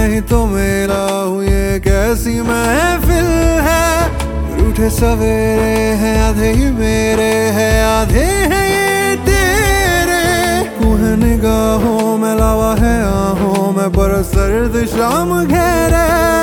मैं ही तो मेरा हूँ, ये कैसी महफिल है। रूठे सवेरे हैं, आधे ही मेरे हैं, आधे हैं ये तेरे। तू है निगाहों में, लावा है आहों में, पर सर्द शाम घेरे।